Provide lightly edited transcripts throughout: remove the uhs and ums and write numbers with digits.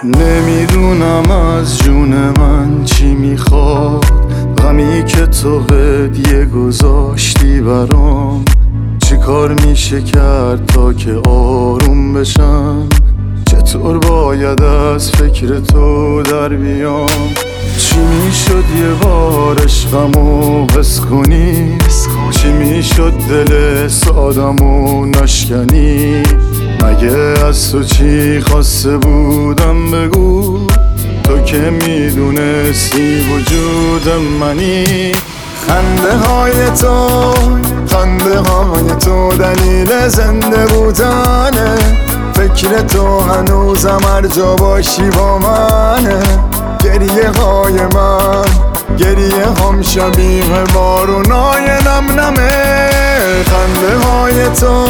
نمیدونم از جون من چی میخواد، غمی که تو هدیه گذاشتی برام. چی کار میشه کرد تا که آروم بشم؟ چطور باید از فکر تو در بیام؟ چی میشد یه بار عشقمو حس کنی؟ چی میشد دل سادمو نشکنی؟ مگه از تو چی خواسته بودم بگو؟ تو که میدونستی وجود منی. خنده های تو دلیل زنده بودنه. فکر تو هنوزم هر جا باشی با منه. گریه های من گریه هم شبیه بارونای نم نمه. خنده های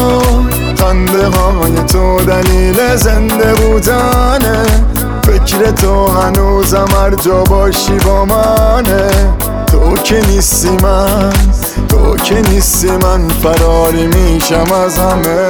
تو دلیل زنده بودنه. فکر تو هنوزم هر جا باشی با منه. تو که نیستی من فراری میشم از همه.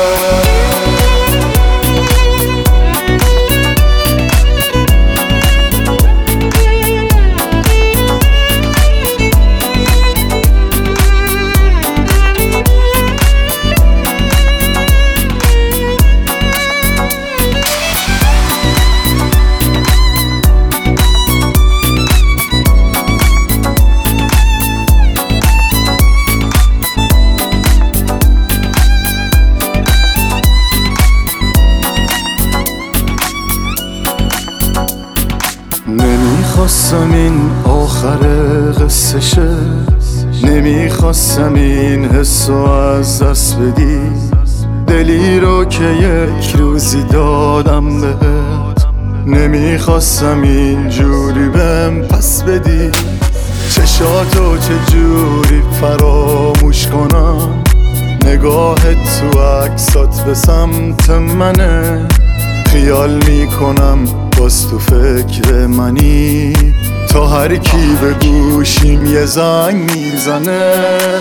نمیخواستم این آخر قصه شه، نمیخواستم این حسو از دست بدی. دلی رو که یک روزی دادم بهت، نمیخواستم اینجوری بهم پس بدی. چشاتو چجوری فراموش کنم؟ نگاهت تو عکسات به سمت منه. خیال میکنم باز تو فکر منی. تا هر کی به گوشیم یه زنگ میزنه.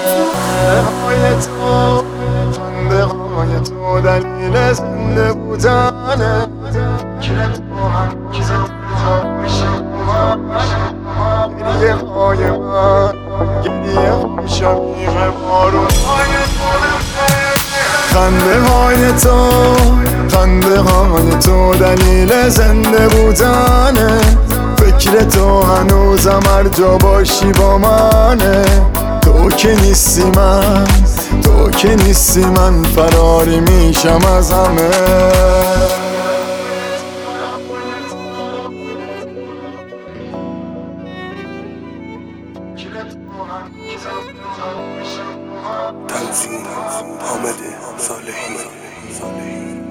خنده های تو دلیل زنده بودنه. گریه های من گریه هم شبیه بارونای خنده های تو دلیل زنده بودنه. فکر تو هنوزم هر جا باشی با منه. تو که نیستی من فراری میشم از همه. تنظیم حامد صالحی.